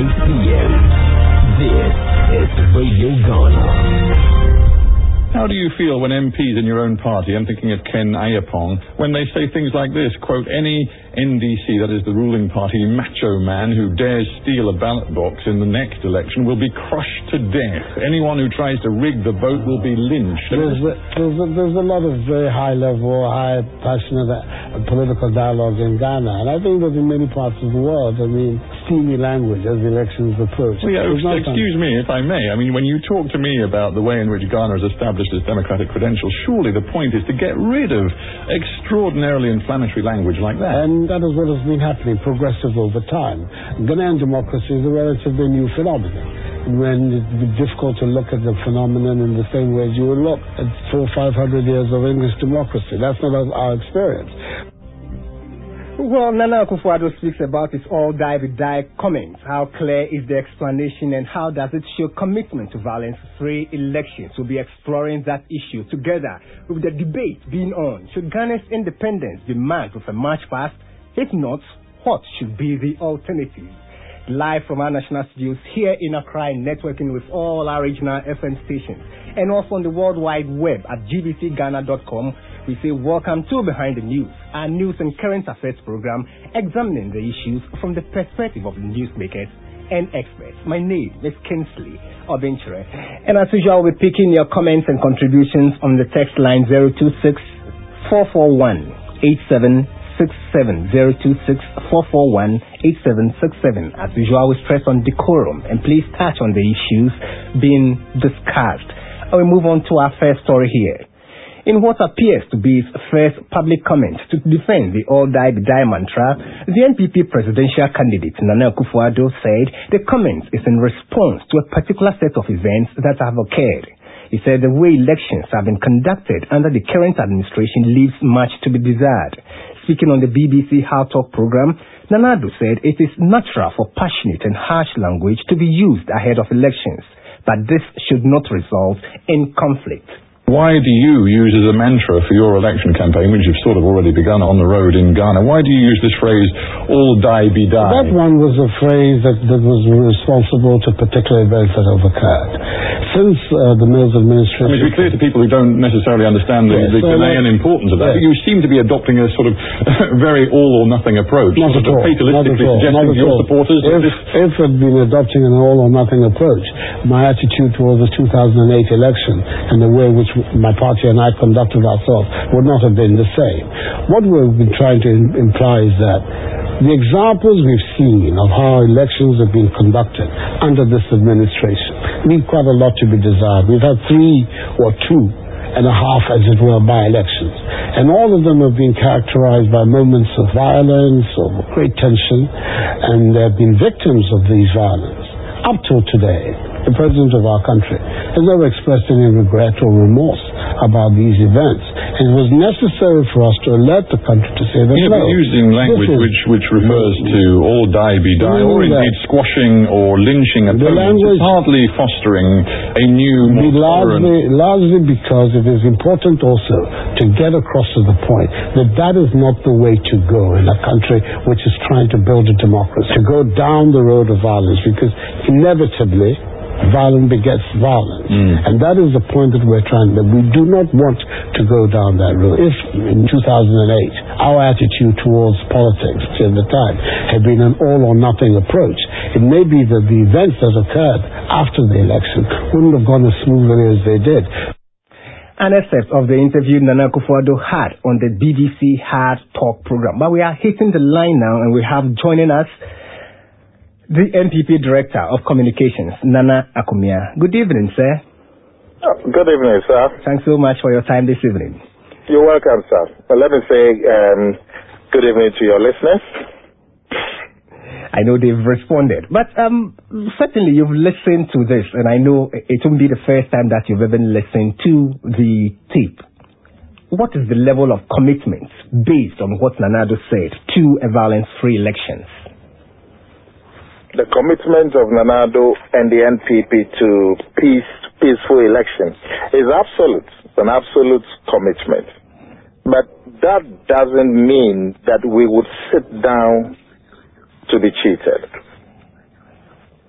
p.m. This is Radio Ghana. How do you feel when MPs in your own party, I'm thinking of Ken Ayapong, when they say things like this, quote, any NDC, that is the ruling party, macho man who dares steal a ballot box in the next election will be crushed to death. Anyone who tries to rig the vote will be lynched. There's a lot of very high-level, high-passionate political dialogue in Ghana, and I think that in many parts of the world, steamy language as elections approach. Well, yeah, excuse me, if I may. When you talk to me about the way in which Ghana has established its democratic credentials, surely the point is to get rid of extraordinarily inflammatory language like that. And that is what has been happening, progressive over time. Ghanaian democracy is a relatively new phenomenon. When it would be difficult to look at the phenomenon in the same way as you would look at 400 or 500 years of English democracy. That's not our experience. Well, Nana Akufo-Addo speaks about his all-die-be-die comments. How clear is the explanation and how does it show commitment to violence-free elections? We'll be exploring that issue together with the debate being on. Should Ghana's independence be marked with a march past? If not, what should be the alternative? Live from our national studios here in Accra, networking with all our regional FM stations and also on the World Wide Web at gbcghana.com. We say welcome to Behind the News, our news and current affairs program examining the issues from the perspective of newsmakers and experts. My name is Kinsley Obinchere, and as usual, we're picking your comments and contributions on the text line 026-441-8767, 026-441-8767. As usual, we stress on decorum and please touch on the issues being discussed. And we move on to our first story here. In what appears to be his first public comment to defend the all-die-be-die mantra, the NPP presidential candidate Nana Akufo-Addo said the comment is in response to a particular set of events that have occurred. He said the way elections have been conducted under the current administration leaves much to be desired. Speaking on the BBC How Talk program, Nana Addo said it is natural for passionate and harsh language to be used ahead of elections, but this should not result in conflict. Why do you use as a mantra for your election campaign, which you've sort of already begun on the road in Ghana, why do you use this phrase, all die be die? That one was a phrase that was responsible to particular events that have occurred. Since the Mills administration... to be clear to people who don't necessarily understand the Ghanaian importance of that, you seem to be adopting a sort of very all-or-nothing approach. Not at all. Fatalistically suggesting to your supporters... If I'd been adopting an all-or-nothing approach, my attitude towards the 2008 election and the way in which my party and I conducted ourselves would not have been the same. What we've been trying to imply is that the examples we've seen of how elections have been conducted under this administration leave quite a lot to be desired. We've had 3 or 2.5, as it were, by-elections. And all of them have been characterized by moments of violence or great tension, and there have been victims of these violence. Up till today, the president of our country has never expressed any regret or remorse about these events. And it was necessary for us to alert the country to say that but using language which refers to all die be die, or indeed squashing or lynching opponents, is hardly fostering a new, more tolerant... Largely because it is important also to get across to the point that that is not the way to go in a country which is trying to build a democracy, to go down the road of violence, because inevitably violence begets violence. And that is the point that we're trying to... We do not want to go down that road. If in 2008 our attitude towards politics at the time had been an all-or-nothing approach, it may be that the events that occurred after the election wouldn't have gone as smoothly as they did. An excerpt of the interview Nana Akufo-Addo had on the BBC Hard Talk program. But we are hitting the line now, and we have joining us the NPP Director of Communications, Nana Akumia. Good evening, sir. Good evening, sir. Thanks so much for your time this evening. You're welcome, sir. Well, let me say good evening to your listeners. I know they've responded, but certainly you've listened to this, and I know it won't be the first time that you've even listened to the tape. What is the level of commitment based on what Nana Addo said to a violence-free elections? The commitment of Nana Addo and the NPP to peaceful elections is absolute. It's an absolute commitment. But that doesn't mean that we would sit down to be cheated.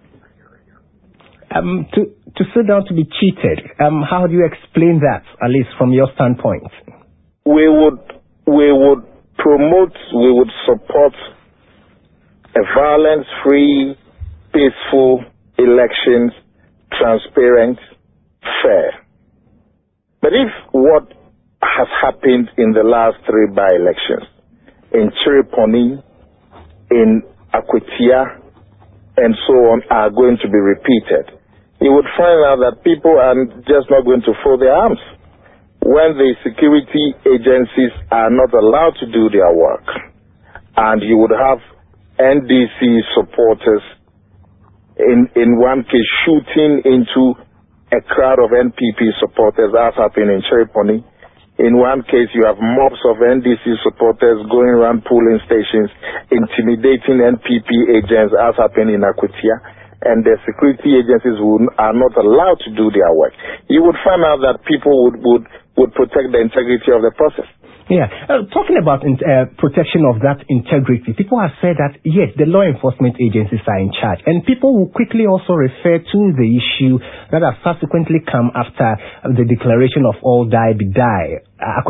To sit down to be cheated, how do you explain that, at least from your standpoint? We would promote, we would support a violence-free, peaceful elections, transparent, fair. But if what has happened in the last 3 by-elections, in Chiriponi, in Akwetia, and so on, are going to be repeated, you would find out that people are just not going to fold their arms when the security agencies are not allowed to do their work. And you would have NDC supporters in one case shooting into a crowd of NPP supporters, as happened in Chiriponi. In one case, you have mobs of NDC supporters going around polling stations, intimidating NPP agents, as happened in Akwetia, and the security agencies are not allowed to do their work. You would find out that people would protect the integrity of the process. Yeah. Talking about protection of that integrity, people have said that, yes, the law enforcement agencies are in charge. And people will quickly also refer to the issue that has subsequently come after the declaration of all die be die.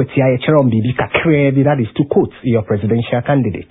That is to quote your presidential candidate.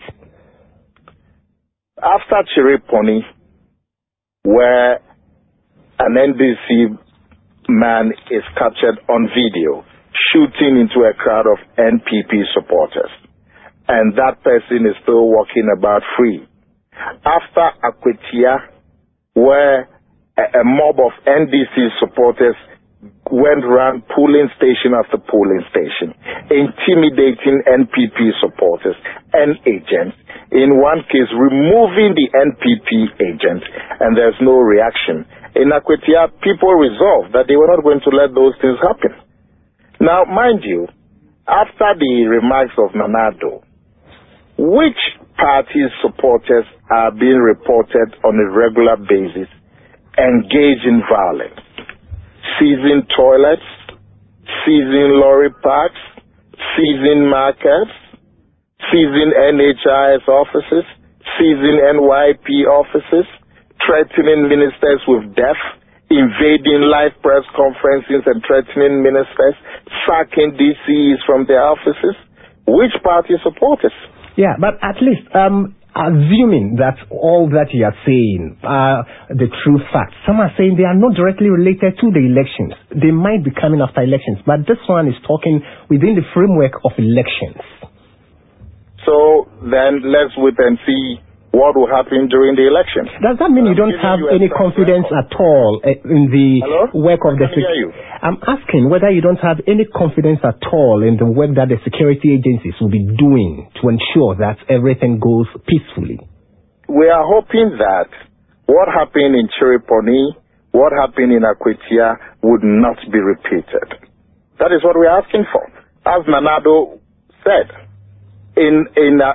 After Chiriponi, where an NDC man is captured on video shooting into a crowd of NPP supporters, and that person is still walking about free. After Akwetia, where a mob of NDC supporters went around polling station after polling station, intimidating NPP supporters and agents, in one case removing the NPP agent, and there's no reaction. In Akwetia, people resolved that they were not going to let those things happen. Now, mind you, after the remarks of Nana Addo, which party's supporters are being reported on a regular basis engage in violence? Seizing toilets, seizing lorry parks, seizing markets, seizing NHIS offices, seizing NYP offices, threatening ministers with death, invading live press conferences and threatening ministers, sacking DCs from their offices. Which party supporters? Yeah, but at least, assuming that all that you are saying are the true facts, some are saying they are not directly related to the elections. They might be coming after elections, but this one is talking within the framework of elections. So then let's wait and see what will happen during the election. Does that mean you don't have any confidence at all in the work of the security? I'm asking whether you don't have any confidence at all in the work that the security agencies will be doing to ensure that everything goes peacefully. We are hoping that what happened in Chiriponi, what happened in Akwetia would not be repeated. That is what we are asking for. As Nana Addo said, in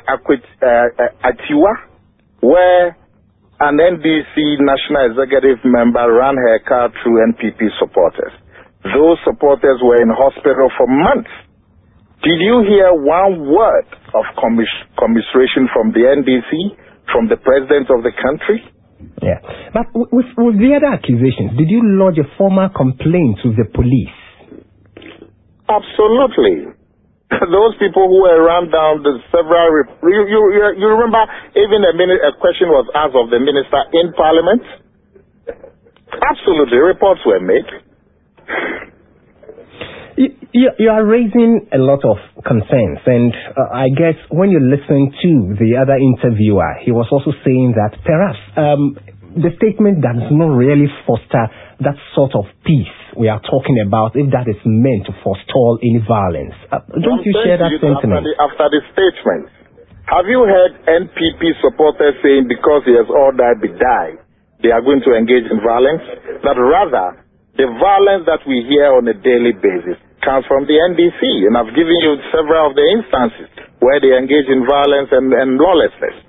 Atiwa, where an NDC National Executive member ran her car through NPP supporters. Those supporters were in hospital for months. Did you hear one word of commiseration from the NDC, from the president of the country? Yeah. But with the other accusations, did you lodge a formal complaint with the police? Absolutely. Those people who were run down the several... You remember even a question was asked of the minister in Parliament? Absolutely. Reports were made. You are raising a lot of concerns, and I guess when you listen to the other interviewer, he was also saying that perhaps the statement does not really foster that sort of peace we are talking about, if that is meant to forestall any violence. Don't you share that sentiment? After the statement, have you heard NPP supporters saying because he has all died, be died, they are going to engage in violence? That rather, the violence that we hear on a daily basis comes from the NDC, and I've given you several of the instances where they engage in violence and lawlessness.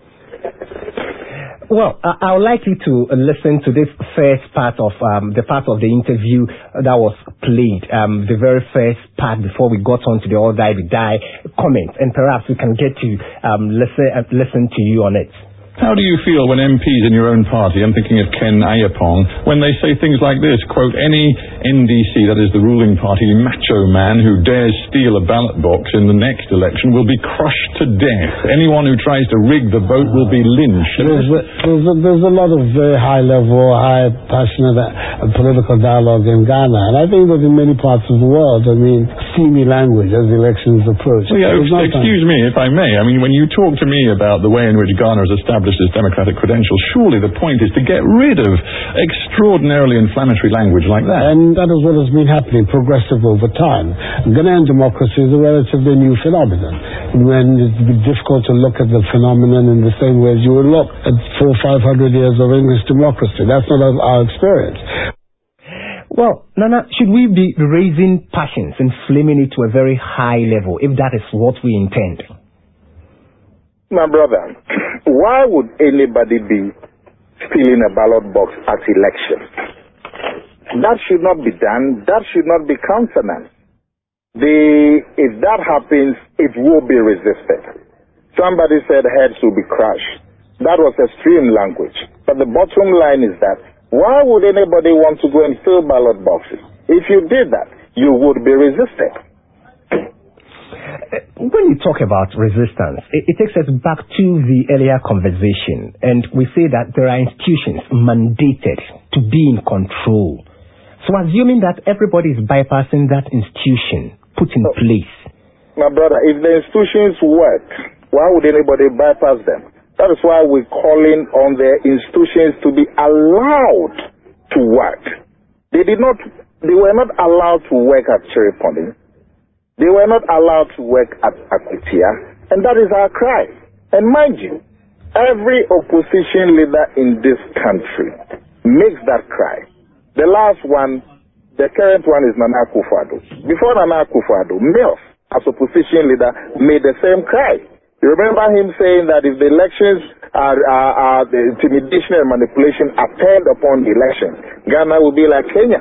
Well, I would like you to listen to this first part of the part of the interview that was played, the very first part before we got on to the all die be die comment, and perhaps we can get to listen to you on it. How do you feel when MPs in your own party, I'm thinking of Ken Ayapong, when they say things like this, quote, any NDC, that is the ruling party, macho man who dares steal a ballot box in the next election will be crushed to death. Anyone who tries to rig the vote will be lynched. There's a lot of very high-level, high-passionate political dialogue in Ghana, and I think that in many parts of the world, steamy language as the elections approach. Well, yeah, excuse me, if I may. When you talk to me about the way in which Ghana has established its democratic credentials, surely the point is to get rid of extraordinarily inflammatory language like that. And that is what has been happening, progressive over time. Ghanaian democracy is a relatively new phenomenon. When it's difficult to look at the phenomenon in the same way as you would look at 400 or 500 years of English democracy. That's not our experience. Well, Nana, should we be raising passions and flaming it to a very high level if that is what we intend? My brother, why would anybody be stealing a ballot box at election? That should not be done. That should not be countenanced. If that happens, it will be resisted. Somebody said heads will be crushed. That was extreme language. But the bottom line is that why would anybody want to go and steal ballot boxes? If you did that, you would be resisted. When you talk about resistance, it takes us back to the earlier conversation, and we say that there are institutions mandated to be in control. So assuming that everybody is bypassing that institution put in place. My brother, if the institutions work, why would anybody bypass them? That is why we're calling on the institutions to be allowed to work. They were not allowed to work at Cherry Pony. They were not allowed to work at Akutia, and that is our cry. And mind you, every opposition leader in this country makes that cry. The last one, the current one, is Nana Akufo-Addo. Before Nana Akufo-Addo, Mills, as opposition leader, made the same cry. You remember him saying that if the elections are the intimidation and manipulation are turned upon the election, Ghana will be like Kenya.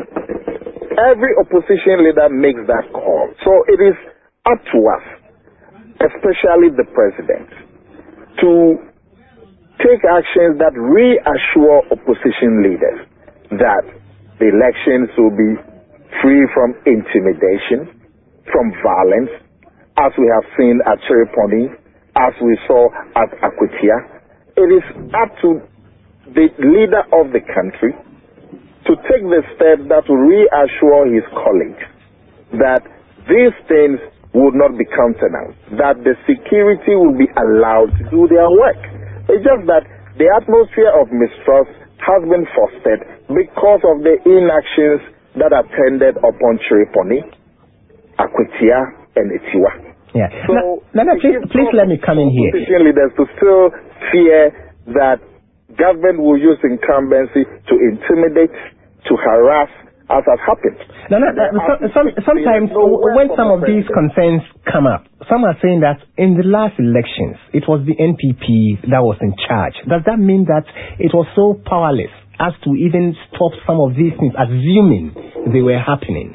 Every opposition leader makes that call. So it is up to us, especially the president, to take actions that reassure opposition leaders that the elections will be free from intimidation, from violence, as we have seen at Cherry Pony, as we saw at Akutia. It is up to the leader of the country to take the step that will reassure his colleagues that these things would not be countenanced, that the security will be allowed to do their work. It's just that the atmosphere of mistrust has been fostered because of the inactions that attended upon Cherry Pony, Akutia, and Etiwa. Yeah. So, Nana, please let me come in here. Opposition leaders to still fear that government will use incumbency to intimidate, to harass, as has happened. Sometimes when some of these concerns come up, some are saying that in the last elections, it was the NPP that was in charge. Does that mean that it was so powerless as to even stop some of these things, assuming they were happening?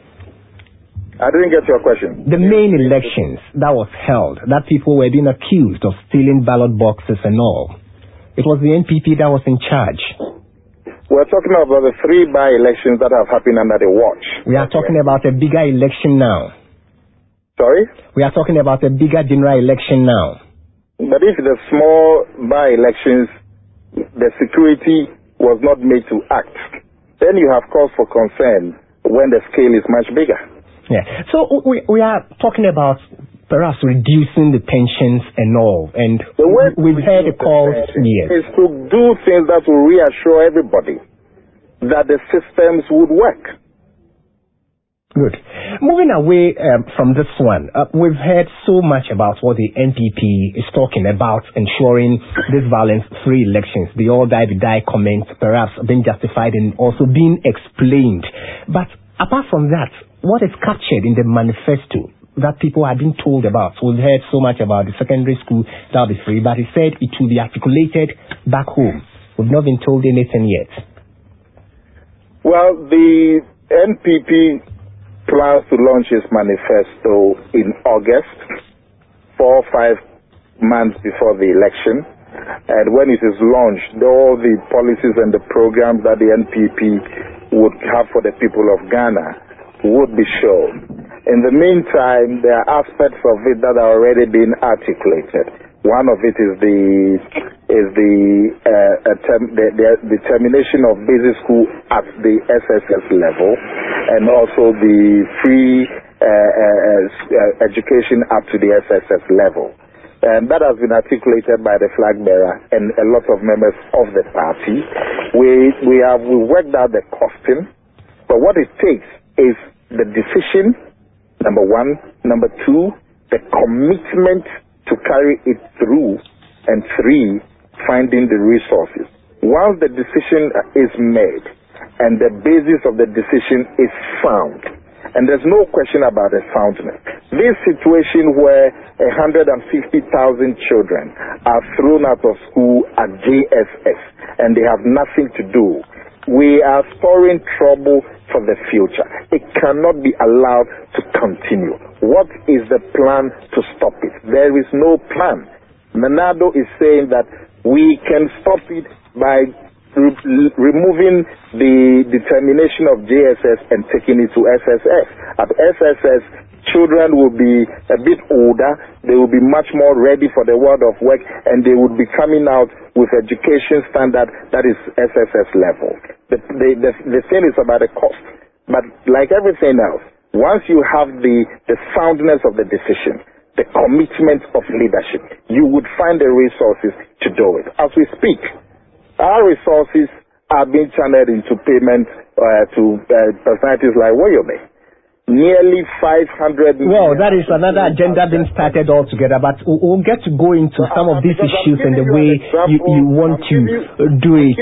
I didn't get your question. The main elections that was held, that people were being accused of stealing ballot boxes and all, it was the NPP that was in charge. We're talking about the 3 by-elections that have happened under the watch. We are talking about a bigger election now. Sorry? We are talking about a bigger general election now. But if the small by-elections, the security was not made to act, then you have cause for concern when the scale is much bigger. Yeah. So we are talking about perhaps reducing the tensions and all, and we've heard the calls is to do things that will reassure everybody that the systems would work. Good. Moving away from this one, we've heard so much about what the NPP is talking about, ensuring this violence-free elections. The all die comment perhaps being justified and also being explained. But apart from that, what is captured in the manifesto that people have been told about? We've heard so much about the secondary school that'll be free, but he said it will be articulated back home. We've not been told anything yet. Well, the NPP plans to launch its manifesto in August, 4 or 5 months before the election. And when it is launched, all the policies and the programs that the NPP would have for the people of Ghana would be shown. In the meantime, there are aspects of it that are already being articulated. One of it is the termination of basic school at the SSS level, and also the free education up to the SSS level. And that has been articulated by the flag bearer and a lot of members of the party. We worked out the costing, but what it takes is the decision, number one. Number two, the commitment to carry it through, and three, finding the resources. Once the decision is made and the basis of the decision is found, and there's no question about the soundness, this situation where 150,000 children are thrown out of school at JSS and they have nothing to do, we are storing trouble for the future. It cannot be allowed to continue. What is the plan to stop it? There is no plan. NANADO is saying that we can stop it by removing the determination of JSS and taking it to SSS. At SSS, children will be a bit older, they will be much more ready for the world of work, and they would be coming out with education standard that is SSS level. The thing is about the cost. But like everything else, once you have the soundness of the decision, the commitment of leadership, you would find the resources to do it. As we speak, our resources are being channeled into payment to personalities like Woyome. Nearly 500 million. Well, that is another agenda being started altogether, but we'll get to go into some of these issues and the way you want to do it.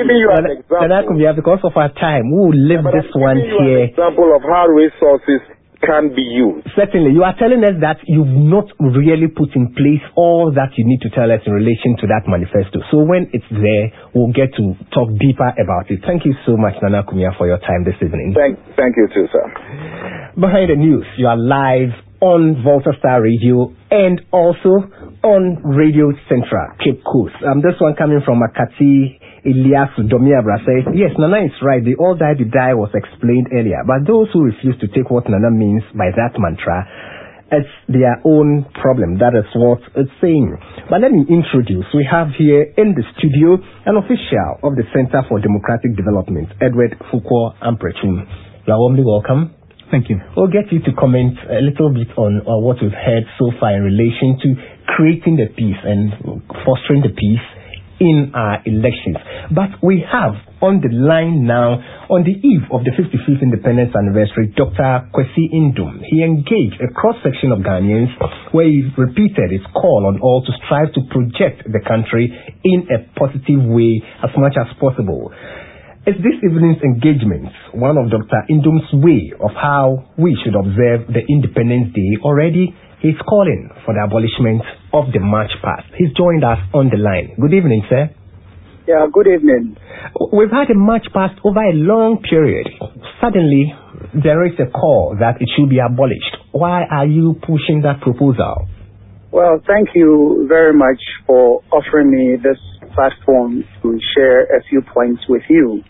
Because of our time, we will leave this one here. An example of how resources can be used. Certainly. You are telling us that you've not really put in place all that you need to tell us in relation to that manifesto. So when it's there, we'll get to talk deeper about it. Thank you so much, Nana Kumia, for your time this evening. Thank you too, sir. Behind the news, you are live on Volta Star Radio and also on Radio Central, Cape Coast. This one coming from Makati Eliasu Domiabra says, yes, Nana is right. The all die, the die was explained earlier. But those who refuse to take what Nana means by that mantra, it's their own problem. That is what it's saying. But let me introduce. We have here in the studio an official of the Center for Democratic Development, Edward Foucault Amprechum. You are warmly welcome. Thank you. We'll get you to comment a little bit on what we've heard so far in relation to creating the peace and fostering the peace in our elections. But we have on the line now, on the eve of the 55th Independence Anniversary, Dr. Kwesi Indom. He engaged a cross-section of Ghanaians where he repeated his call on all to strive to project the country in a positive way as much as possible. Is this evening's engagement one of Dr. Indom's way of how we should observe the Independence Day? Already, he's calling for the abolishment of the March Past. He's joined us on the line. Good evening, sir. Yeah, good evening. We've had a March Past over a long period. Suddenly, there is a call that it should be abolished. Why are you pushing that proposal? Well, thank you very much for offering me this platform to share a few points with you.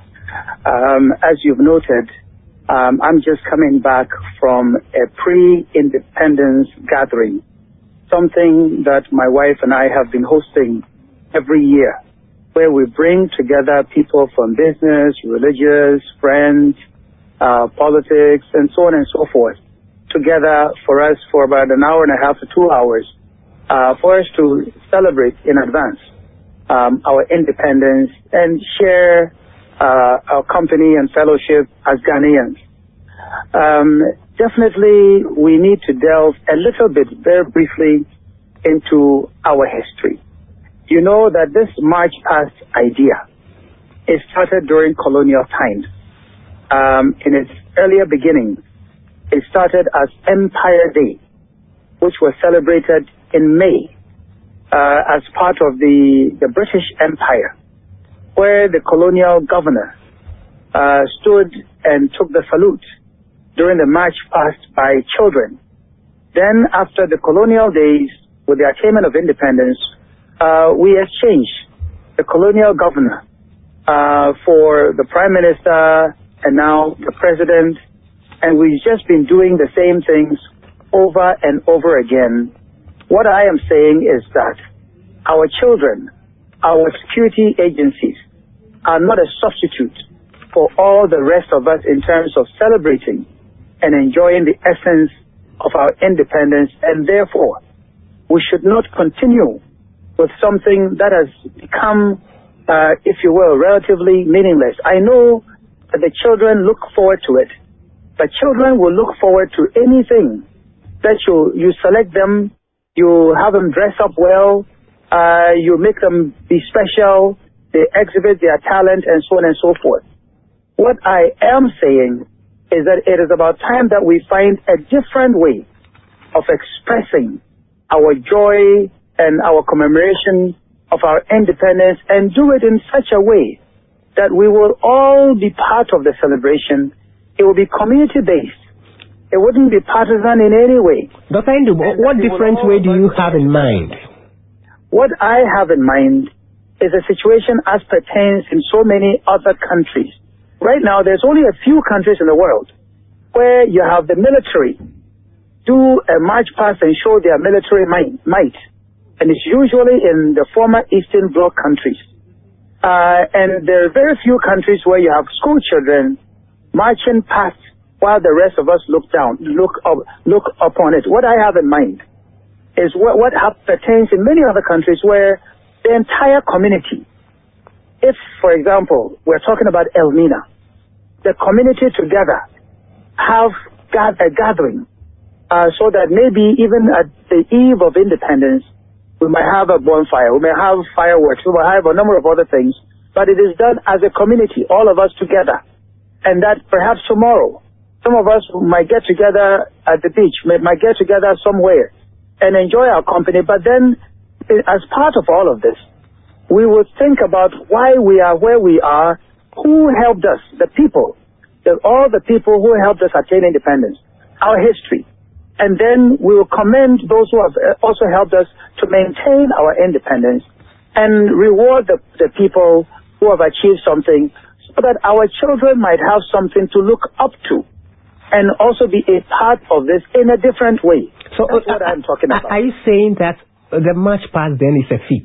As you've noted, I'm just coming back from a pre-independence gathering, something that my wife and I have been hosting every year, where we bring together people from business, religious, friends, politics, and so on and so forth, together for us for about an hour and a half to 2 hours, for us to celebrate in advance our independence and share our company and fellowship as Ghanaians. Definitely, we need to delve a little bit, very briefly, into our history. You know that this March Past idea, it started during colonial times. In its earlier beginnings, it started as Empire Day, which was celebrated in May as part of the British Empire, where the colonial governor stood and took the salute during the March Past by children. Then, after the colonial days, with the attainment of independence, we exchanged the colonial governor, for the Prime Minister, and now the President, and we've just been doing the same things over and over again. What I am saying is that our children, our security agencies, are not a substitute for all the rest of us in terms of celebrating and enjoying the essence of our independence, and therefore we should not continue with something that has become, if you will, relatively meaningless. I know that the children look forward to it, but children will look forward to anything that you select them, you have them dress up well, you make them be special, they exhibit their talent, and so on and so forth. What I am saying is that it is about time that we find a different way of expressing our joy and our commemoration of our independence, and do it in such a way that we will all be part of the celebration. It will be community-based. It wouldn't be partisan in any way. Dr. Ndu, what different way do you have in mind? What I have in mind is a situation as pertains in so many other countries. Right now, there's only a few countries in the world where you have the military do a march past and show their military might. And it's usually in the former Eastern Bloc countries. And there are very few countries where you have school children marching past while the rest of us look upon it. What I have in mind is what pertains in many other countries where the entire community, if, for example, we're talking about Elmina, the community together have a gathering so that maybe even at the eve of independence, we might have a bonfire, we may have fireworks, we might have a number of other things, but it is done as a community, all of us together. And that perhaps tomorrow, some of us might get together at the beach, might get together somewhere and enjoy our company, but then as part of all of this, we would think about why we are where we are, who helped us, the people, all the people who helped us attain independence, our history. And then we will commend those who have also helped us to maintain our independence and reward the people who have achieved something so that our children might have something to look up to and also be a part of this in a different way. So that's what I'm talking about. Are you saying that the march past then is a feat?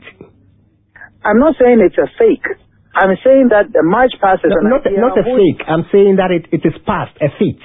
I'm not saying it's a fake. I'm saying that the march past is not a fake. I'm saying that it is past, a feat.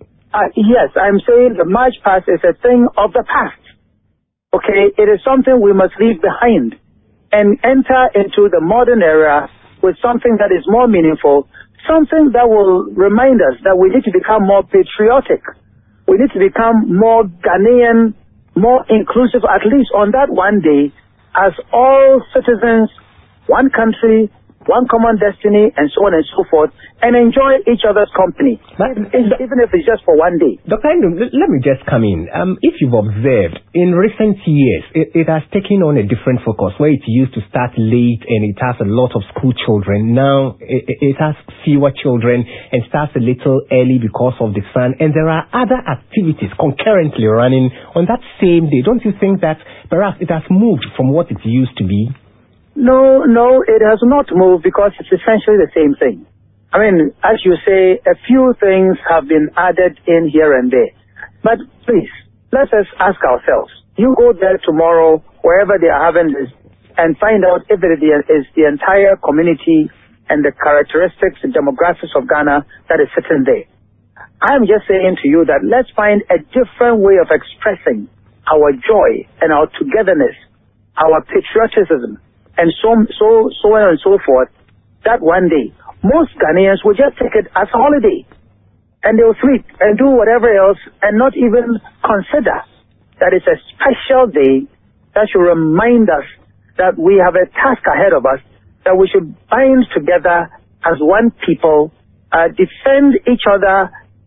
Yes, I'm saying the march past is a thing of the past. Okay, it is something we must leave behind and enter into the modern era with something that is more meaningful, something that will remind us that we need to become more patriotic. We need to become more Ghanaian, more inclusive, at least on that one day, as all citizens, one country, one common destiny, and so on and so forth, and enjoy each other's company, even if it's just for one day. Dr. Ndu, let me just come in. If you've observed, in recent years, it has taken on a different focus, where it used to start late and it has a lot of school children. Now, it has fewer children and starts a little early because of the sun, and there are other activities concurrently running on that same day. Don't you think that perhaps it has moved from what it used to be? No, it has not moved because it's essentially the same thing. I mean, as you say, a few things have been added in here and there. But please, let us ask ourselves. You go there tomorrow, wherever they are having this, and find out if it is the entire community and the characteristics and demographics of Ghana that is sitting there. I'm just saying to you that let's find a different way of expressing our joy and our togetherness, our patriotism, and so on and so forth, that one day, most Ghanaians will just take it as a holiday. And they'll sleep and do whatever else and not even consider that it's a special day that should remind us that we have a task ahead of us, that we should bind together as one people, defend each other,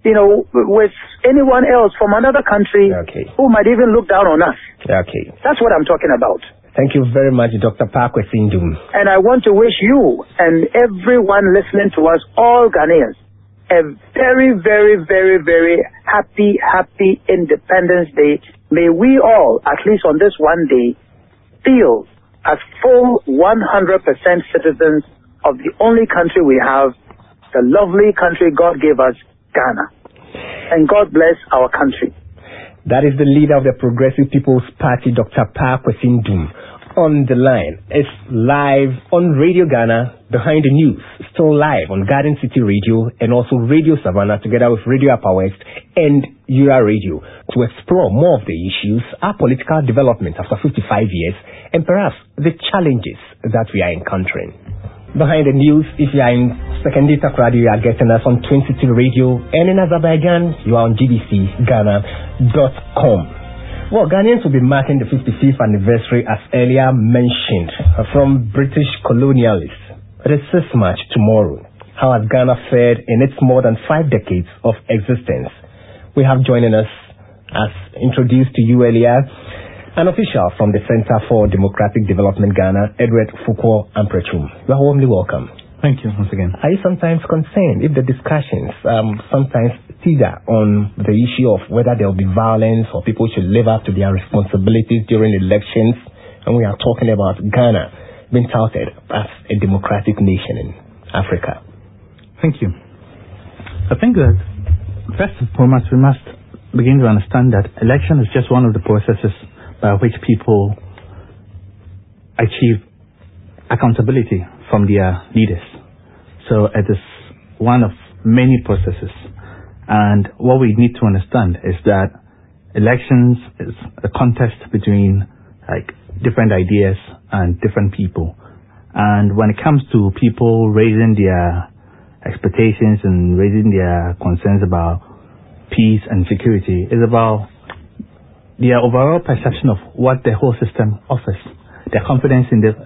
with anyone else from another country who might even look down on us. Okay. That's what I'm talking about. Thank you very much, Dr. Parkwesi Ndu. And I want to wish you and everyone listening to us, all Ghanaians, a very, very, very, very happy Independence Day. May we all, at least on this one day, feel as full 100% citizens of the only country we have, the lovely country God gave us, Ghana. And God bless our country. That is the leader of the Progressive People's Party, Dr. Pa Kwesindum. On the line. It's live on Radio Ghana, Behind the News, still live on Garden City Radio and also Radio Savannah together with Radio Upper West and Yura Radio to explore more of the issues, our political development after 55 years and perhaps the challenges that we are encountering. Behind the News, if you are in Secondary Radio, you are getting us on 22 Radio, and in Azerbaijan, you are on gbcghana.com. Well, Ghanaians will be marking the 55th anniversary, as earlier mentioned, from British colonialists. It is 6th March tomorrow. How has Ghana fared in its more than 5 decades of existence? We have joining us, as introduced to you earlier, an official from the Center for Democratic Development Ghana, Edward Fuquo Amprechum. You are warmly welcome. Thank you once again. Are you sometimes concerned if the discussions sometimes teeter on the issue of whether there will be violence or people should live up to their responsibilities during elections? And we are talking about Ghana being touted as a democratic nation in Africa. Thank you. I think that first and foremost we must begin to understand that election is just one of the processes by which people achieve accountability from their leaders. So it is one of many processes. And what we need to understand is that elections is a contest between different ideas and different people. And when it comes to people raising their expectations and raising their concerns about peace and security, it's about their overall perception of what the whole system offers, their confidence in the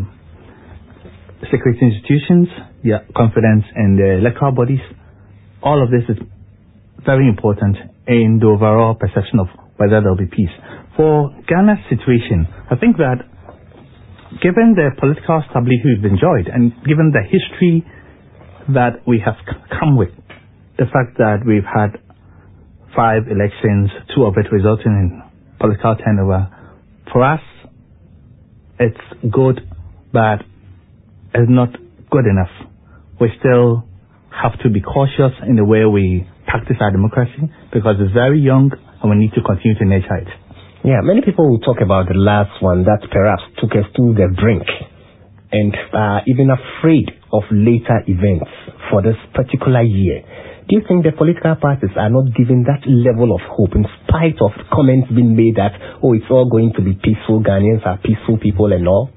security institutions, their confidence in the electoral bodies. All of this is very important in the overall perception of whether there will be peace. For Ghana's situation, I think that given the political stability we've enjoyed and given the history that we have come with, the fact that we've had 5 elections, 2 of it resulting in political turnover, for us it's good, but it's not good enough. We still have to be cautious in the way we practice our democracy because it's very young and we need to continue to nurture it. Yeah, many people will talk about the last one that perhaps took us to the brink and are even afraid of later events for this particular year. Do you think the political parties are not giving that level of hope in spite of comments being made that, it's all going to be peaceful, Ghanaians are peaceful people and all?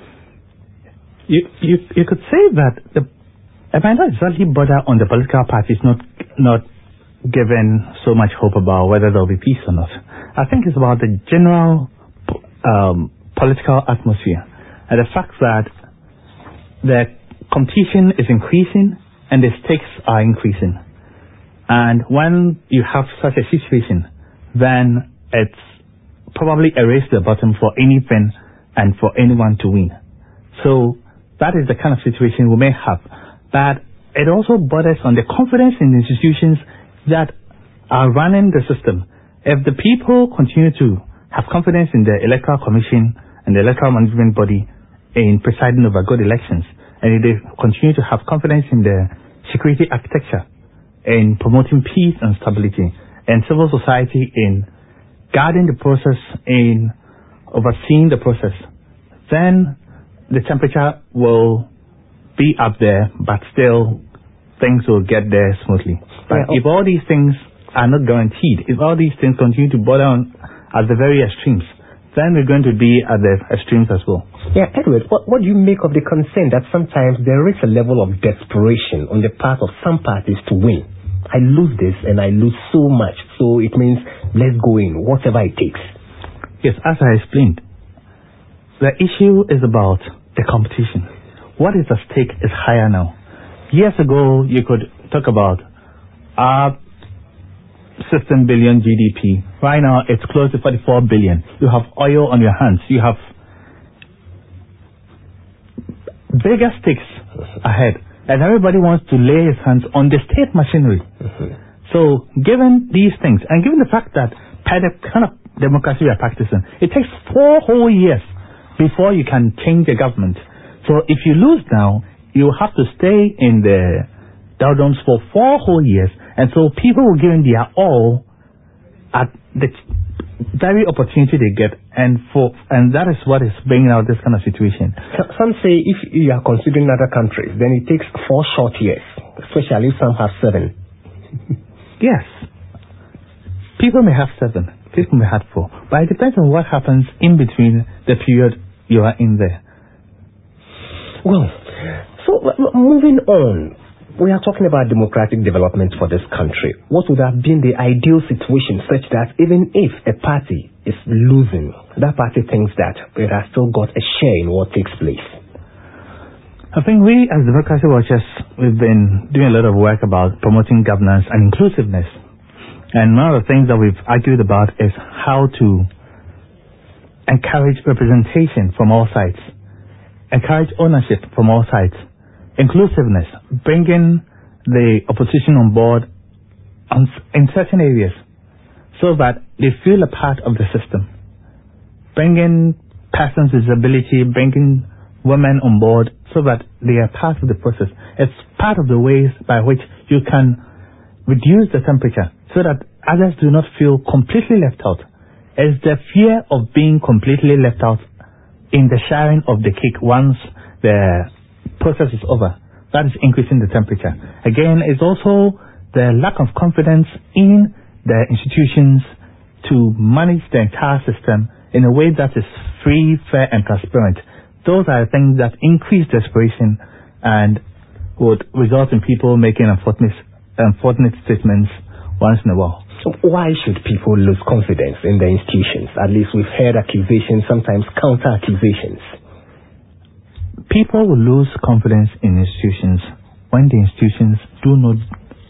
You could say that I might not exactly bother on the political parties not given so much hope about whether there will be peace or not. I think it's about the general political atmosphere and the fact that the competition is increasing and the stakes are increasing. And when you have such a situation, then it's probably a race to the bottom for anything and for anyone to win. So that is the kind of situation we may have. But it also borders on the confidence in the institutions that are running the system. If the people continue to have confidence in the Electoral Commission and the Electoral Management Body in presiding over good elections, and if they continue to have confidence in the security architecture, in promoting peace and stability, and civil society in guarding the process, in overseeing the process, then the temperature will be up there, but still things will get there smoothly. But if all these things are not guaranteed, if all these things continue to border on at the very extremes, then we're going to be at the extremes as well. Yeah, Edward, what do you make of the concern that sometimes there is a level of desperation on the part of some parties to win? I lose this and I lose so much, so it means let's go in, whatever it takes. Yes, as I explained, the issue is about the competition. What is at stake is higher now. Years ago, you could talk about our 16 billion GDP. Right now, it's close to 44 billion. You have oil on your hands. You have bigger stakes ahead. And everybody wants to lay his hands on the state machinery. So, given these things, and given the fact that the kind of democracy we are practicing, it takes 4 whole years before you can change the government. So if you lose now, you have to stay in the doldrums for 4 whole years. And so people will give in their all at the very opportunity they get, and that is what is bringing out this kind of situation. Some say if you are considering other countries, then it takes 4 short years, especially if some have 7. Yes. People may have 7, people may have 4, but it depends on what happens in between the period you are in there. Well, so moving on, we are talking about democratic development for this country. What would have been the ideal situation such that even if a party is losing, that party thinks that it has still got a share in what takes place? I think we as Democracy Watchers, we've been doing a lot of work about promoting governance and inclusiveness. And one of the things that we've argued about is how to encourage representation from all sides, encourage ownership from all sides, inclusiveness, bringing the opposition on board in certain areas so that they feel a part of the system, bringing persons with disability, bringing women on board so that they are part of the process. It's part of the ways by which you can reduce the temperature so that others do not feel completely left out. It's the fear of being completely left out in the sharing of the cake once the process is over. That is increasing the temperature. Again, it's also the lack of confidence in the institutions to manage the entire system in a way that is free, fair, and transparent. Those are things that increase desperation and would result in people making unfortunate statements once in a while. So why should people lose confidence in the institutions? At least we've heard accusations, sometimes counter-accusations. People will lose confidence in institutions when the institutions do not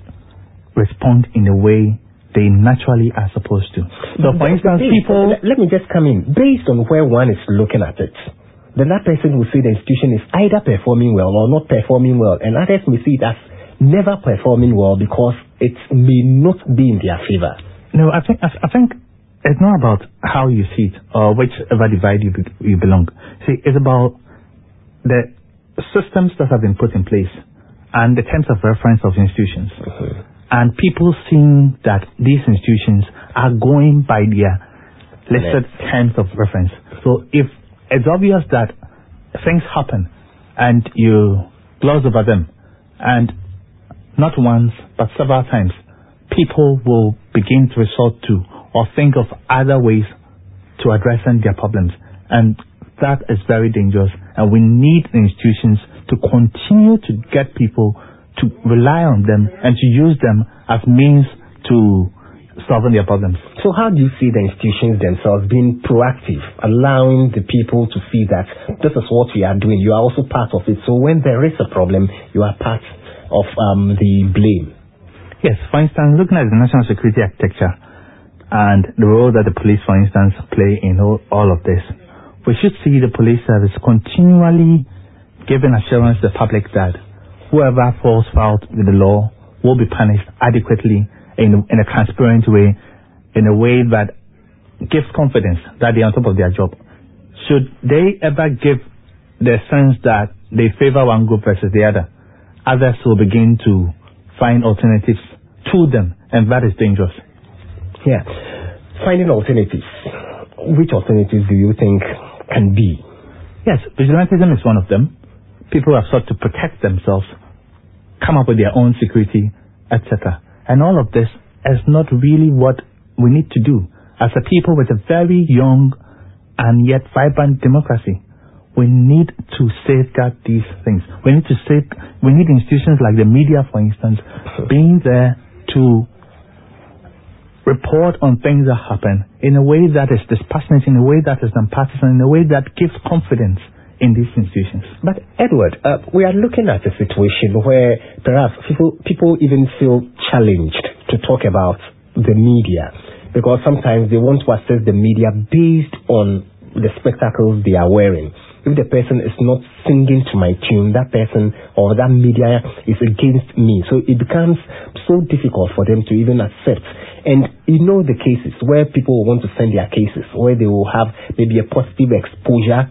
respond in a way they naturally are supposed to. So, for instance, people... Let me just come in. Based on where one is looking at it, then that person will say the institution is either performing well or not performing well, and others may see it as never performing well because it may not be in their favor. No, I think it's not about how you see it or whichever divide you belong. See, it's about the systems that have been put in place and the terms of reference of institutions. And people seeing that these institutions are going by their listed terms of reference. So if it's obvious that things happen and you gloss over them, and not once but several times, people will begin to resort to or think of other ways to addressing their problems. And that is very dangerous, and we need the institutions to continue to get people to rely on them and to use them as means to solving their problems. So how do you see the institutions themselves being proactive, allowing the people to see that this is what we are doing, you are also part of it, so when there is a problem, you are part of the blame? Yes, for instance, looking at the national security architecture and the role that the police, for instance, play in all of this, we should see the police service continually giving assurance to the public that whoever falls foul with the law will be punished adequately in a transparent way, in a way that gives confidence that they are on top of their job. Should they ever give the sense that they favor one group versus the other, others will begin to find alternatives to them, and that is dangerous. Yeah. Finding alternatives. Which alternatives do you think can be? Yes, vigilantism is one of them. People have sought to protect themselves, come up with their own security, etc. And all of this is not really what we need to do. As a people with a very young and yet vibrant democracy, we need to safeguard these things. We need institutions like the media, for instance, being there to report on things that happen in a way that is dispassionate, in a way that is nonpartisan, in a way that gives confidence in these institutions. But Edward, we are looking at a situation where perhaps people even feel challenged to talk about the media because sometimes they want to assess the media based on the spectacles they are wearing. If the person is not singing to my tune, that person or that media is against me. So it becomes so difficult for them to even accept. And you know the cases where people want to send their cases, where they will have maybe a positive exposure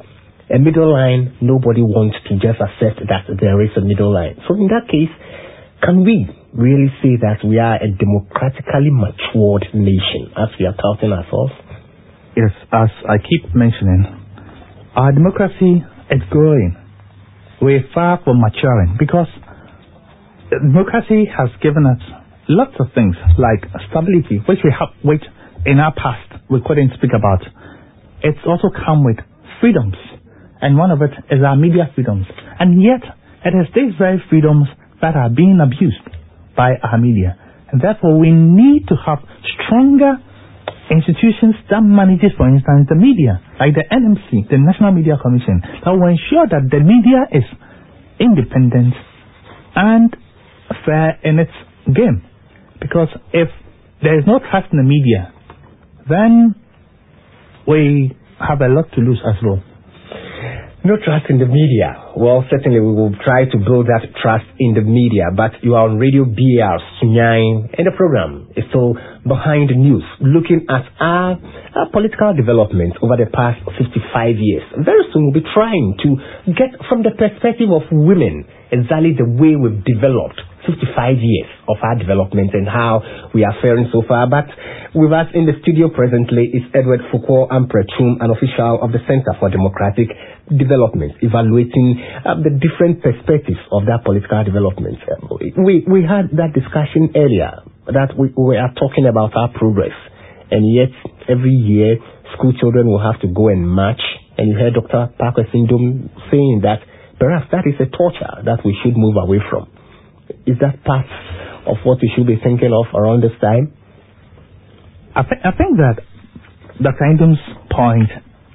a middle line, nobody wants to just accept that there is a middle line. So in that case, can we really say that we are a democratically matured nation as we are touting ourselves? Yes, as I keep mentioning, our democracy is growing. We're far from maturing because democracy has given us lots of things like stability, which we have, which in our past we couldn't speak about. It's also come with freedoms, and one of it is our media freedoms. And yet, it is these very freedoms that are being abused by our media. And therefore, we need to have stronger institutions that manages, for instance, the media, like the NMC, the National Media Commission, that will ensure that the media is independent and fair in its game. Because if there is no trust in the media, then we have a lot to lose as well. No trust in the media. Well, certainly we will try to build that trust in the media. But you are on Radio BR Sunyai, and the program is still Behind the News, looking at our political development over the past 55 years. Very soon we'll be trying to get from the perspective of women exactly the way we've developed 55 years of our development and how we are faring so far. But with us in the studio presently is Edward Foucault Ampretum, an official of the Center for Democratic Development, evaluating the different perspectives of that political development. We had that discussion earlier that we are talking about our progress, and yet every year school children will have to go and march, and you heard Dr. Parker Sindom saying that perhaps that is a torture that we should move away from. Is that part of what we should be thinking of around this time? I think that Dr. Sindom's point,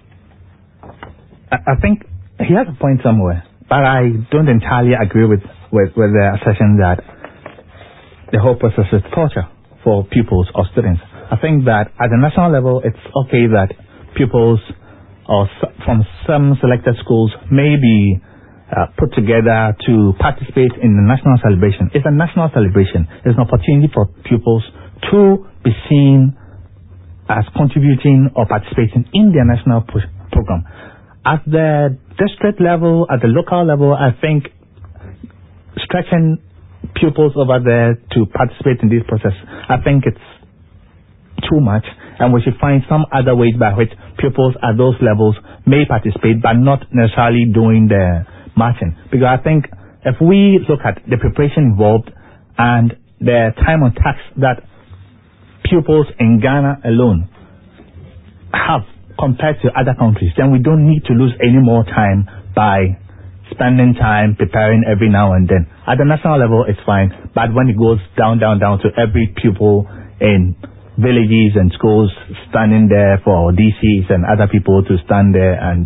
I think he has a point somewhere, but I don't entirely agree with the assertion that the whole process is torture for pupils or students. I think that at the national level, it's okay that pupils or from some selected schools may be put together to participate in the national celebration. It's a national celebration. It's an opportunity for pupils to be seen as contributing or participating in their national program. At the district level, at the local level, I think stretching pupils over there to participate in this process, I think it's too much, and we should find some other ways by which pupils at those levels may participate, but not necessarily doing the marching. Because I think if we look at the preparation involved and the time on tax that pupils in Ghana alone have compared to other countries, then we don't need to lose any more time by spending time preparing every now and then. At the national level, it's fine, but when it goes down to every pupil in villages and schools standing there for DCs and other people to stand there and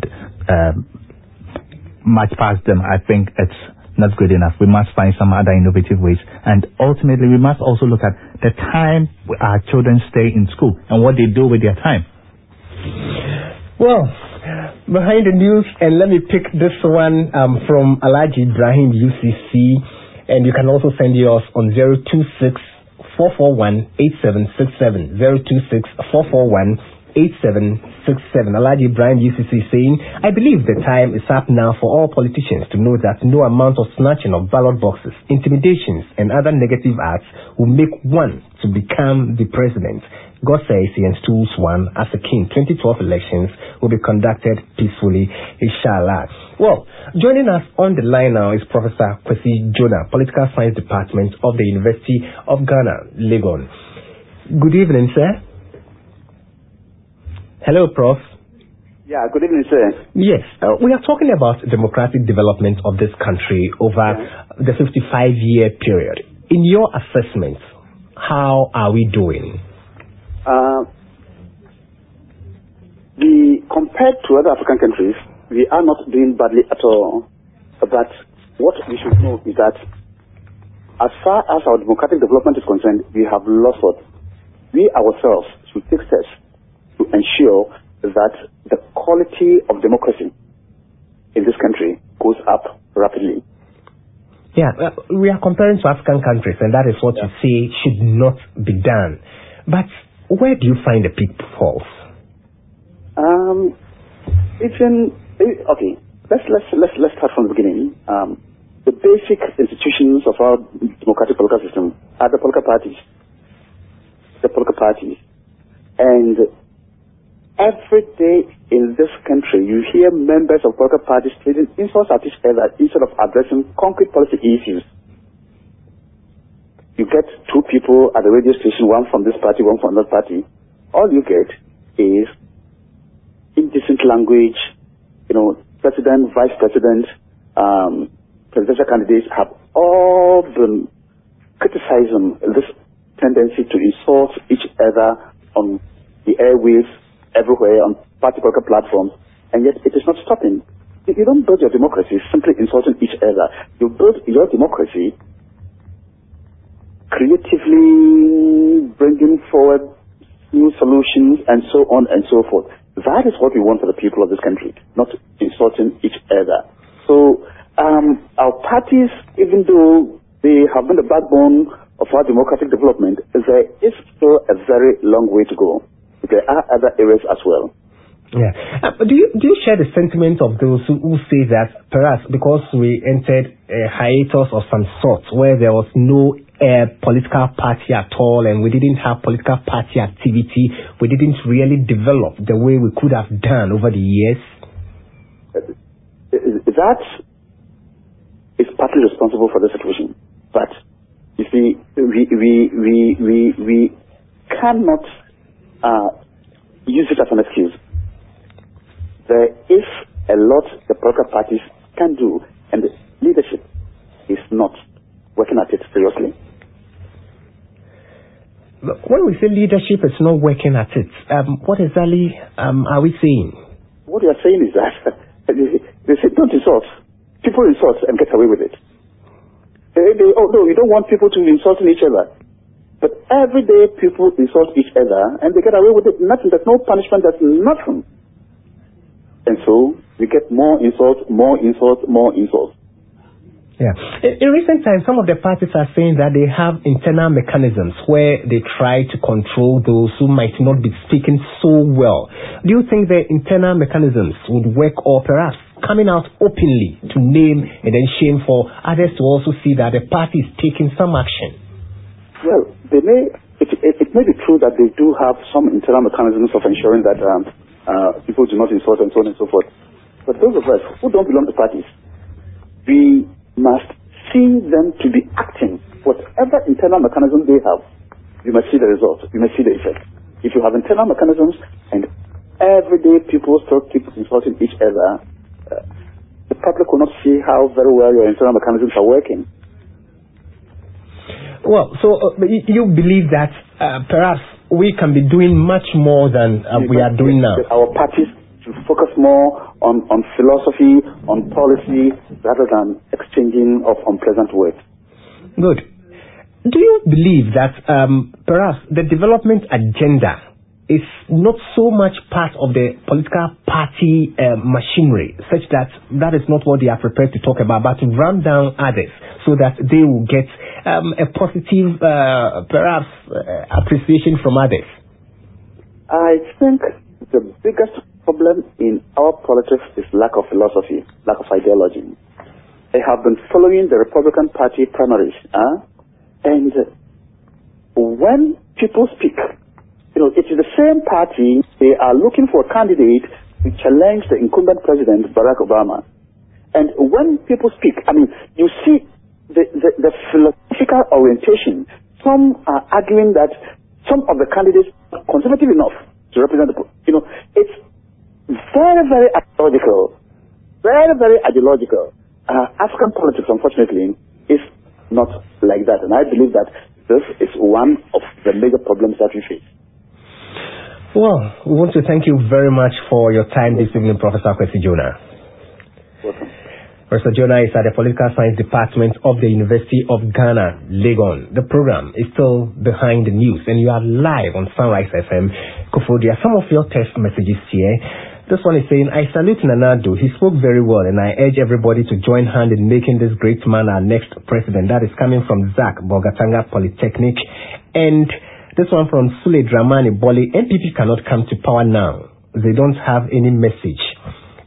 march past them, I think it's not good enough. We must find some other innovative ways. And ultimately, we must also look at the time our children stay in school and what they do with their time. Well, Behind the News, and let me pick this one from Alhaji Ibrahim UCC, and you can also send yours on 026-441-8767, 026-441-8767. Alhaji Ibrahim UCC saying, I believe the time is up now for all politicians to know that no amount of snatching of ballot boxes, intimidations, and other negative acts will make one to become the president. God says he installs one as a king. 2012 elections will be conducted peacefully, inshallah. Well, joining us on the line now is Professor Kwesi Jonah, Political Science Department of the University of Ghana, Legon. Good evening, sir. Hello, Prof. Yeah, good evening, sir. Yes, we are talking about democratic development of this country over the 55-year period. In your assessment, how are we doing? Compared to other African countries, we are not doing badly at all. But what we should know is that as far as our democratic development is concerned, we have lost what we ourselves should take steps to ensure that the quality of democracy in this country goes up rapidly. Yeah, we are comparing to African countries, and that is what you say should not be done. But where do you find the pitfalls? Even Okay, let's start from the beginning. The basic institutions of our democratic political system are the political parties. And every day in this country, you hear members of political parties trading insults at each other instead of addressing concrete policy issues. You get two people at the radio station, one from this party, one from that party. All you get is indecent language. President, vice president, presidential candidates have all been criticizing this tendency to insult each other on the airwaves, everywhere, on party political platforms, and yet it is not stopping. You don't build your democracy simply insulting each other. You build your democracy creatively bringing forward new solutions and so on and so forth. That is what we want for the people of this country, not insulting each other. So our parties, even though they have been the backbone of our democratic development, there is still a very long way to go. There are other areas as well. Yeah. Do you share the sentiment of those who say that perhaps because we entered a hiatus of some sort where there was no political party at all and we didn't have political party activity, we didn't really develop the way we could have done over the years? That is partly responsible for the situation. But you see, we cannot use it as an excuse. There is a lot the political parties can do, and the leadership is not working at it seriously. When we say leadership is not working at it, what exactly are we saying? What we are saying is that they say don't insult. People insult and get away with it. No, you don't want people to be insulting each other. But every day people insult each other and they get away with it. Nothing. There's no punishment. There's nothing. And so we get more insults, more insults, more insults. Yeah. In recent times, some of the parties are saying that they have internal mechanisms where they try to control those who might not be speaking so well. Do you think the internal mechanisms would work, or perhaps coming out openly to name and then shame for others to also see that the party is taking some action? Well, it may be true that they do have some internal mechanisms of ensuring that people do not insult and so on and so forth. But those of us who don't belong to parties, we must see them to be acting. Whatever internal mechanism they have, you must see the result. You must see the effect. If you have internal mechanisms and every day people still keep insulting each other, the public will not see how very well your internal mechanisms are working. Well, so you believe that perhaps we can be doing much more than we are doing now? Our parties should focus more on philosophy, on policy, rather than exchanging of unpleasant words. Good. Do you believe that perhaps the development agenda is not so much part of the political party machinery, such that that is not what they are prepared to talk about, but to run down others so that they will get a positive, perhaps, appreciation from others? I think the biggest problem in our politics is lack of philosophy, lack of ideology. They have been following the Republican Party primaries, and when people speak, it is the same party. They are looking for a candidate to challenge the incumbent president, Barack Obama. And when people speak, you see the philosophical orientation. Some are arguing that some of the candidates are conservative enough to represent it's very, very ideological. Very, very ideological. African politics, unfortunately, is not like that. And I believe that this is one of the major problems that we face. Well, we want to thank you very much for your time this evening, Professor Kwesi Jonah. Welcome. Professor Jonah is at the Political Science Department of the University of Ghana, Legon. The program is still behind the news, and you are live on Sunrise FM. Kofodia, some of your text messages here. This one is saying, I salute Nana Addo. He spoke very well, and I urge everybody to join hand in making this great man our next president. That is coming from Zach, Bogatanga Polytechnic. And this one from Sule Dramani Boli. NPP cannot come to power now. They don't have any message.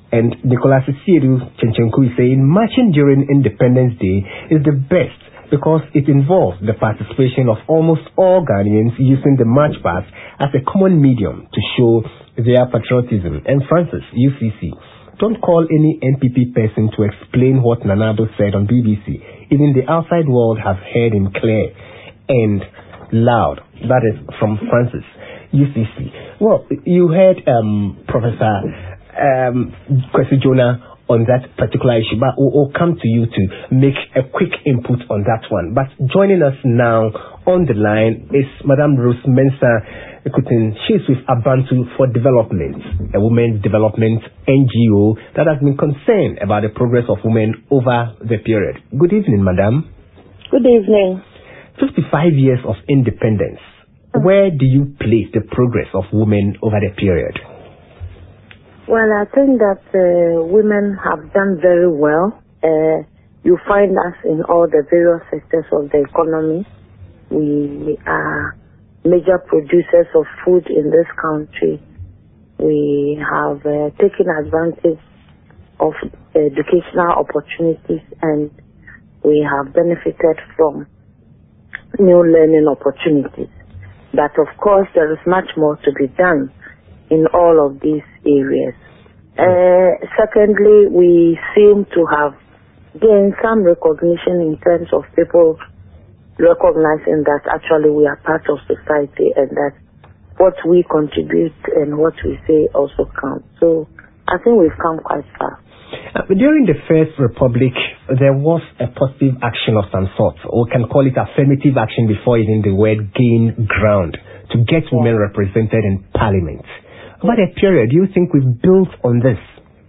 And Nicholas Siedu Chenchenku is saying marching during Independence Day is the best because it involves the participation of almost all Ghanaians using the march past as a common medium to show their patriotism. And Francis, UCC, don't call any NPP person to explain what Nana Addo said on BBC. Even the outside world have heard him clear and loud. That is from Francis, UCC. Well, you heard Professor Kwesi Jonah on that particular issue, but we'll come to you to make a quick input on that one. But joining us now on the line is Madame Rose Mensah Ekutin. She's with Abantu for Development, a women's development NGO that has been concerned about the progress of women over the period. Good evening, Madame. Good evening. 55 years of independence. Where do you place the progress of women over the period? Well, I think that women have done very well. You find us in all the various sectors of the economy. We are major producers of food in this country. We have taken advantage of educational opportunities, and we have benefited from new learning opportunities. But of course, there is much more to be done in all of these areas. Secondly, we seem to have gained some recognition in terms of people recognizing that actually we are part of society and that what we contribute and what we say also counts. So I think we've come quite far. During the First Republic, there was a positive action of some sort, or we can call it affirmative action before even the word gain ground, to get women represented in Parliament. Over a period, do you think we've built on this?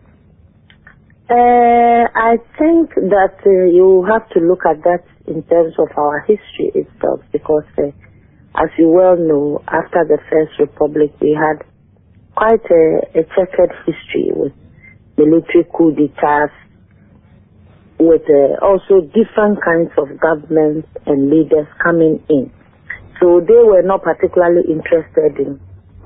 I think that you have to look at that in terms of our history itself, because as you well know, after the First Republic, we had quite a checkered history with military coup d'etats, with also different kinds of governments and leaders coming in. So they were not particularly interested in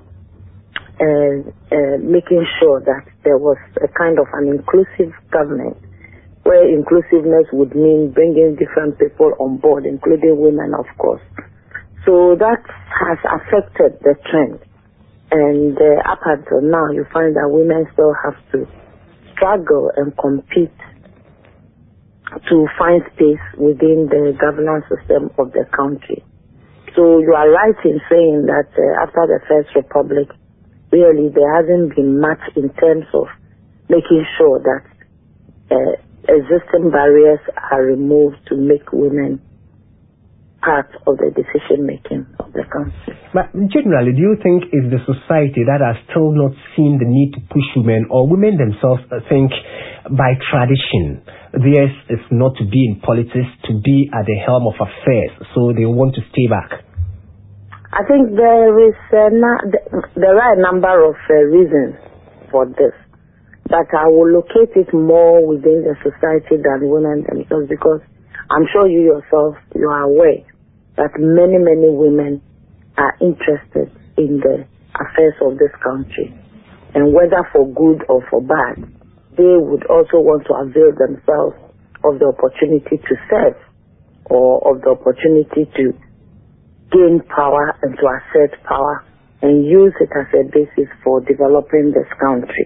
making sure that there was a kind of an inclusive government, where inclusiveness would mean bringing different people on board, including women, of course. So that has affected the trend. And up until now, you find that women still have to struggle and compete to find space within the governance system of the country. So you are right in saying that after the First Republic, really there hasn't been much in terms of making sure that existing barriers are removed to make women part of the decision-making of the country. But generally, do you think it's the society that has still not seen the need to push women, or women themselves think by tradition theirs is not to be in politics, to be at the helm of affairs, so they want to stay back? I think there are a number of reasons for this, but I will locate it more within the society than women themselves, because I'm sure you yourself, you are aware that many women are interested in the affairs of this country. And whether for good or for bad, they would also want to avail themselves of the opportunity to serve, or of the opportunity to gain power and to assert power and use it as a basis for developing this country.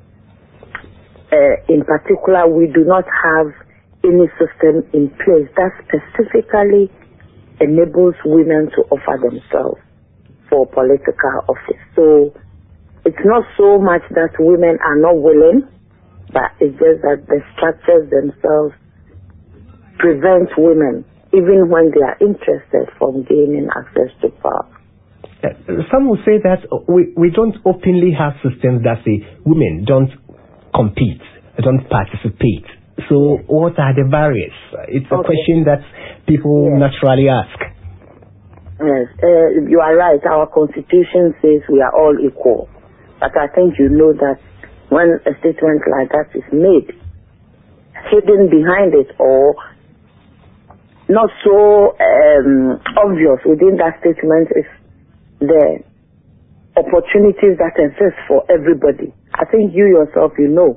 In particular, we do not have any system in place that specifically enables women to offer themselves for political office. So it's not so much that women are not willing, but it's just that the structures themselves prevent women, even when they are interested, from gaining access to power. Some will say that we don't openly have systems that say women don't compete, don't participate. So what are the barriers? It's a question that people naturally ask. Yes, you are right. Our constitution says we are all equal. But I think you know that when a statement like that is made, hidden behind it or not so obvious within that statement is the opportunities that exist for everybody. I think you yourself, you know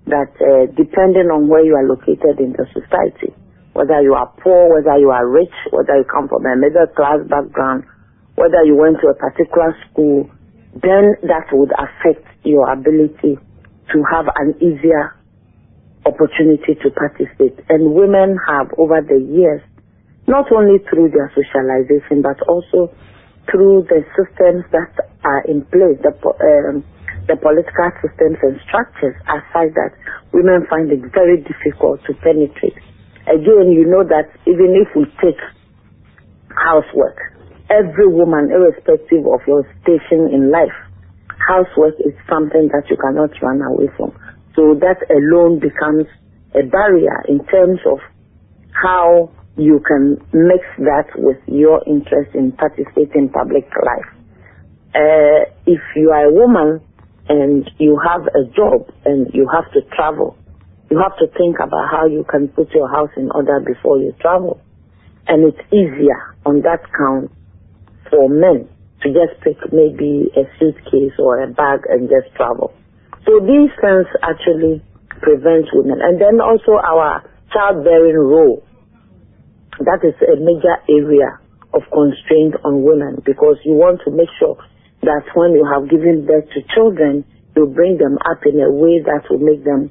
that depending on where you are located in the society, whether you are poor, whether you are rich, whether you come from a middle class background, whether you went to a particular school, then that would affect your ability to have an easier opportunity to participate. And women have, over the years, not only through their socialization, but also through the systems that are in place, the political systems and structures are such that women find it very difficult to penetrate. Again, you know that even if we take housework, every woman, irrespective of your station in life, housework is something that you cannot run away from. So that alone becomes a barrier in terms of how you can mix that with your interest in participating in public life. If you are a woman and you have a job and you have to travel, you have to think about how you can put your house in order before you travel. And it's easier on that count for men to just pick maybe a suitcase or a bag and just travel. So these things actually prevent women. And then also our childbearing role. That is a major area of constraint on women, because you want to make sure that when you have given birth to children, you bring them up in a way that will make them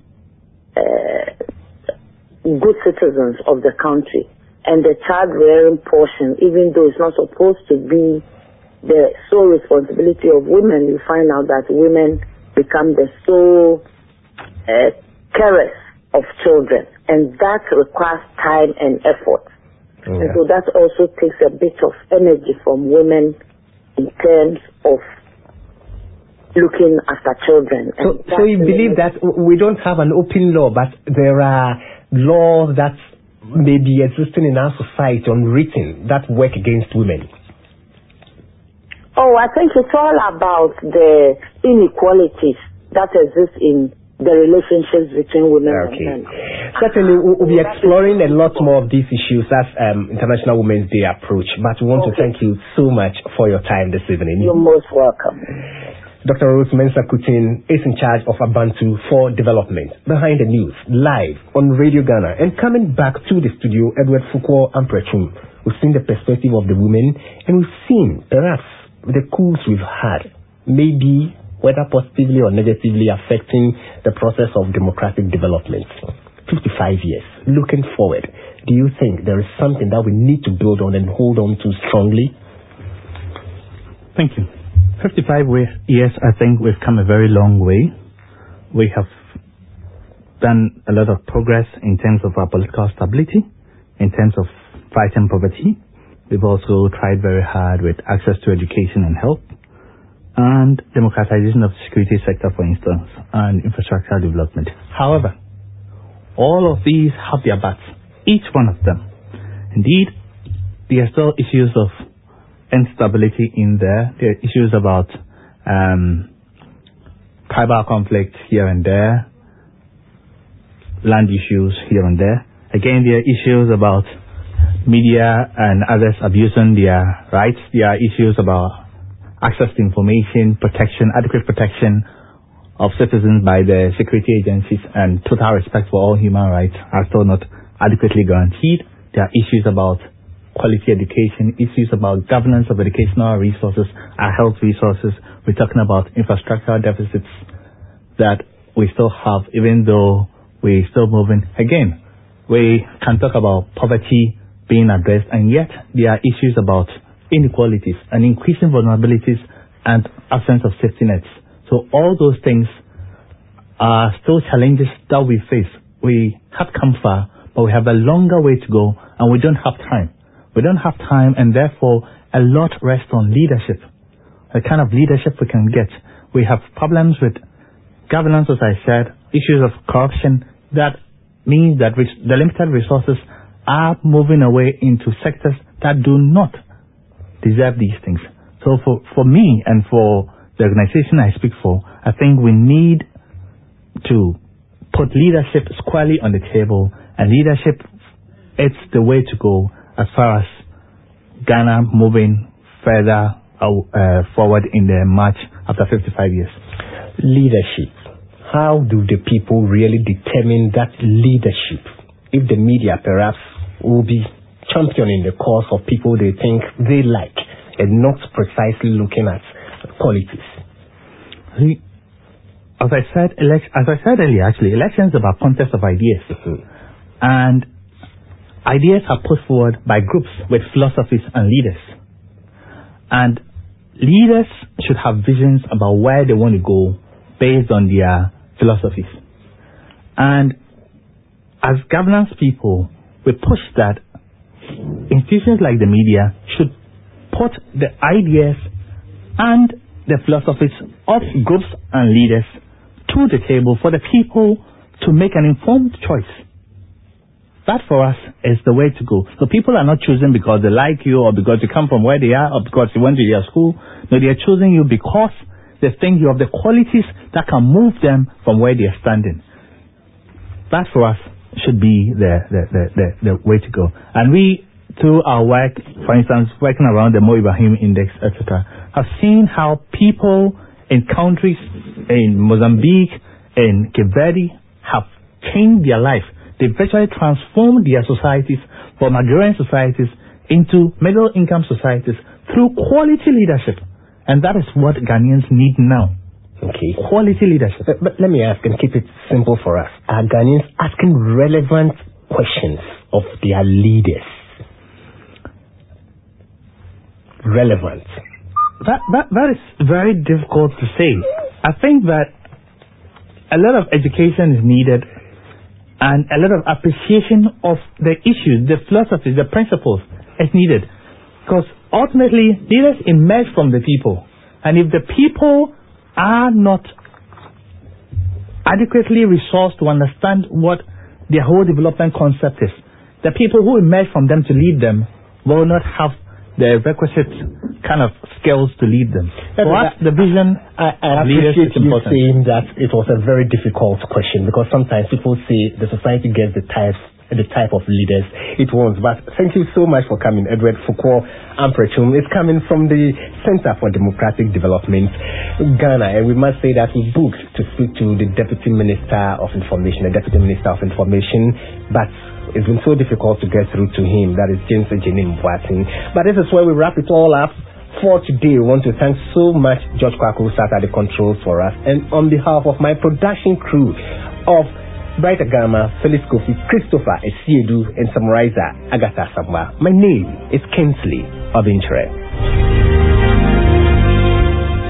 good citizens of the country. And the child-rearing portion, even though it's not supposed to be the sole responsibility of women, you find out that women become the sole carers of children. And that requires time and effort. Yeah. And so that also takes a bit of energy from women in terms of looking after children. So you believe that we don't have an open law, but there are laws that may be existing in our society, unwritten, that work against women? Oh, I think it's all about the inequalities that exist in the relationships between women and men. Certainly, we'll be exploring a lot more of these issues as International Women's Day approach, but we want to thank you so much for your time this evening. You're most welcome. Dr. Rose Mensah Kuttin is in charge of Abantu for Development. Behind the News, live on Radio Ghana. And coming back to the studio, Edward Foucault Amprechum. We've seen the perspective of the women, and we've seen perhaps the coups we've had, maybe whether positively or negatively affecting the process of democratic development. 55 years. Looking forward, do you think there is something that we need to build on and hold on to strongly? Thank you. 55 years, I think we've come a very long way. We have done a lot of progress in terms of our political stability, in terms of fighting poverty. We've also tried very hard with access to education and health, and democratization of the security sector, for instance, and infrastructure development. However, all of these have their bats, each one of them. Indeed, there are still issues of instability in there. There are issues about tribal conflict here and there, land issues here and there. Again, there are issues about media and others abusing their rights. There are issues about access to information, protection, adequate protection of citizens by the security agencies, and total respect for all human rights are still not adequately guaranteed. There are issues about quality education, issues about governance of educational resources, our health resources. We're talking about infrastructural deficits that we still have, even though we're still moving. Again, we can talk about poverty being addressed, and yet there are issues about inequalities and increasing vulnerabilities and absence of safety nets. So all those things are still challenges that we face. We have come far, but we have a longer way to go, and we don't have time. We don't have time, and therefore a lot rests on leadership, the kind of leadership we can get. We have problems with governance, as I said, issues of corruption. That means that the limited resources are moving away into sectors that do not deserve these things. So for me and for the organization I speak for, I think we need to put leadership squarely on the table, and leadership, it's the way to go as far as Ghana moving further forward in the march after 55 years. Leadership. how do the people really determine that leadership? If the media perhaps will be championing the cause of people they think they like and not precisely looking at qualities. As I said earlier, actually, elections are about contest of ideas. And ideas are put forward by groups with philosophies and leaders. And leaders should have visions about where they want to go based on their philosophies. And as governance people, we push that institutions like the media should put the ideas and the philosophies of groups and leaders to the table for the people to make an informed choice. That for us is the way to go. So people are not choosing because they like you or because you come from where they are or because you went to their school. No, they are choosing you because they think you have the qualities that can move them from where they are standing. That for us should be the way to go. And we, through our work, for instance, working around the Mo Ibrahim Index, etc., have seen how people in countries in Mozambique, in Cape Verde, have changed their life. They virtually transformed their societies from agrarian societies into middle-income societies through quality leadership. And that is what Ghanaians need now. Okay. Quality leadership. But let me ask and keep it simple for us. Are Ghanaians asking relevant questions of their leaders? Relevant. That is very difficult to say. I think that a lot of education is needed and a lot of appreciation of the issues, the philosophies, the principles is needed. Because ultimately, leaders emerge from the people. And if the people are not adequately resourced to understand what their whole development concept is, the people who emerge from them to lead them will not have the requisite kind of skills to lead them. For us, the vision I appreciate you saying that it was a very difficult question, because sometimes people say the society gets the type of leaders it wants. But thank you so much for coming, Edward Foucault Amprechum. It's coming from the Center for Democratic Development, Ghana, and we must say that we booked to speak to the Deputy Minister of Information, but it's been so difficult to get through to him. That is James Ejenim Boateng. But this is where we wrap it all up for today. We want to thank so much George Kwaku, who sat at the controls for us. And on behalf of my production crew of Brighter Gamma, Felix Kofi, Christopher Esiedu, and summarizer Agatha Samba, my name is Kingsley Obintre.